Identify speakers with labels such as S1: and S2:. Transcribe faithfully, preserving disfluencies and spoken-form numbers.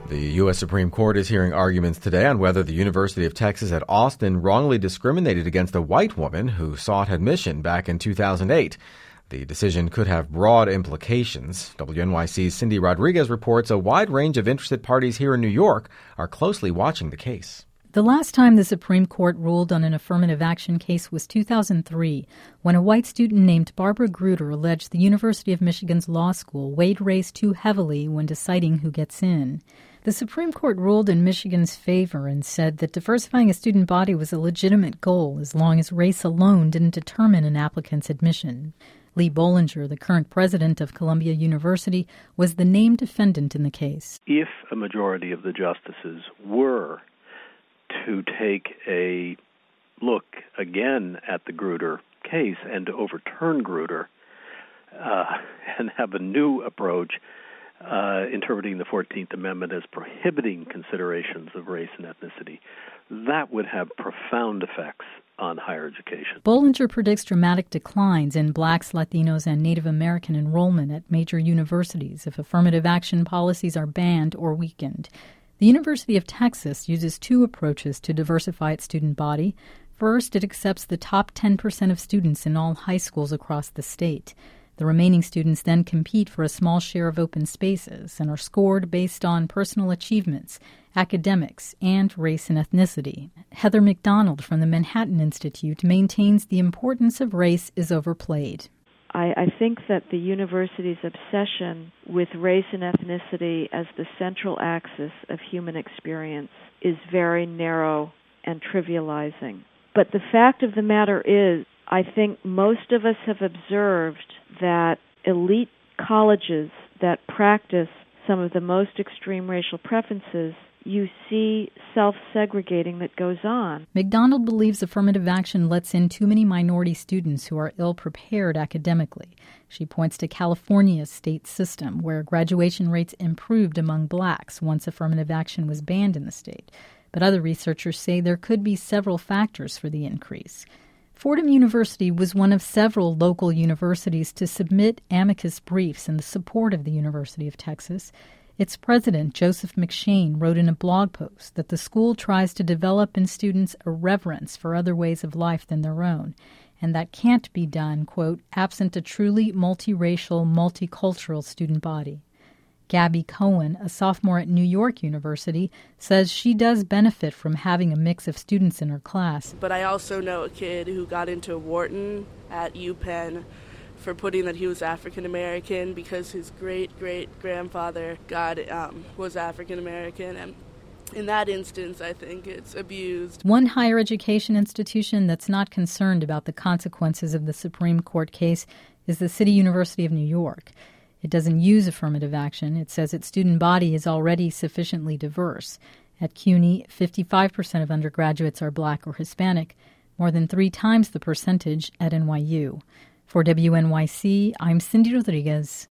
S1: The U S Supreme Court is hearing arguments today on whether the University of Texas at Austin wrongly discriminated against a white woman who sought admission back in two thousand eight. The decision could have broad implications. W N Y C's Cindy Rodriguez reports a wide range of interested parties here in New York are closely watching the case.
S2: The last time the Supreme Court ruled on an affirmative action case was two thousand three, when a white student named Barbara Grutter alleged the University of Michigan's law school weighed race too heavily when deciding who gets in. The Supreme Court ruled in Michigan's favor and said that diversifying a student body was a legitimate goal as long as race alone didn't determine an applicant's admission. Lee Bollinger, the current president of Columbia University, was the named defendant in the case.
S3: If a majority of the justices were to take a look again at the Grutter case and to overturn Grutter uh, and have a new approach uh, interpreting the fourteenth Amendment as prohibiting considerations of race and ethnicity, that would have profound effects on higher education.
S2: Bollinger predicts dramatic declines in blacks, Latinos, and Native American enrollment at major universities if affirmative action policies are banned or weakened. The University of Texas uses two approaches to diversify its student body. First, it accepts the top ten percent of students in all high schools across the state. The remaining students then compete for a small share of open spaces and are scored based on personal achievements, academics, and race and ethnicity. Heather McDonald from the Manhattan Institute maintains the importance of race is overplayed.
S4: I, I think that the university's obsession with race and ethnicity as the central axis of human experience is very narrow and trivializing. But the fact of the matter is, I think most of us have observed that elite colleges that practice some of the most extreme racial preferences, you see self-segregating that goes on.
S2: McDonald believes affirmative action lets in too many minority students who are ill-prepared academically. She points to California's state system, where graduation rates improved among blacks once affirmative action was banned in the state. But other researchers say there could be several factors for the increase. Fordham University was one of several local universities to submit amicus briefs in the support of the University of Texas. Its president, Joseph McShane, wrote in a blog post that the school tries to develop in students a reverence for other ways of life than their own, and that can't be done, quote, absent a truly multiracial, multicultural student body. Gabby Cohen, a sophomore at New York University, says she does benefit from having a mix of students in her class.
S5: But I also know a kid who got into Wharton at UPenn for putting that he was African American because his great-great-grandfather got um, was African American, and in that instance, I think it's abused.
S2: One higher education institution that's not concerned about the consequences of the Supreme Court case is the City University of New York. It doesn't use affirmative action. It says its student body is already sufficiently diverse. At CUNY, fifty-five percent of undergraduates are black or Hispanic, more than three times the percentage at N Y U. For W N Y C, I'm Cindy Rodriguez.